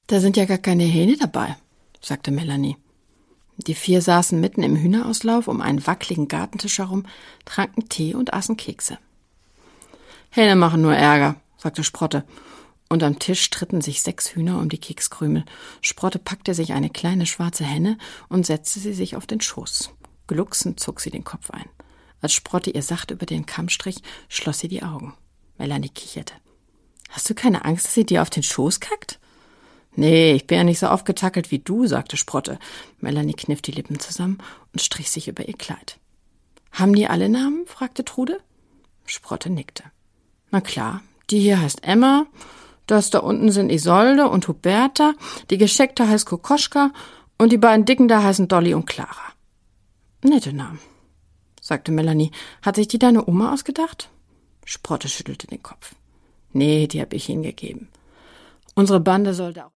Da sind ja gar keine Hähne dabei, sagte Melanie. Die 4 saßen mitten im Hühnerauslauf um einen wackeligen Gartentisch herum, tranken Tee und aßen Kekse. Hähne machen nur Ärger, sagte Sprotte. Und am Tisch stritten sich 6 Hühner um die Kekskrümel. Sprotte packte sich eine kleine schwarze Henne und setzte sie sich auf den Schoß. Glucksend zog sie den Kopf ein. Als Sprotte ihr sachte über den Kamm strich, schloss sie die Augen. Melanie kicherte. »Hast du keine Angst, dass sie dir auf den Schoß kackt?« »Nee, ich bin ja nicht so aufgetackelt wie du«, sagte Sprotte. Melanie kniff die Lippen zusammen und strich sich über ihr Kleid. »Haben die alle Namen?« fragte Trude. Sprotte nickte. »Na klar, die hier heißt Emma, das da unten sind Isolde und Huberta, die Gescheckte heißt Kokoschka und die beiden Dicken da heißen Dolly und Clara.« »Nette Namen«, sagte Melanie. »Hat sich die deine Oma ausgedacht?« Sprotte schüttelte den Kopf. »Nee, die hab ich hingegeben. Unsere Bande sollte auch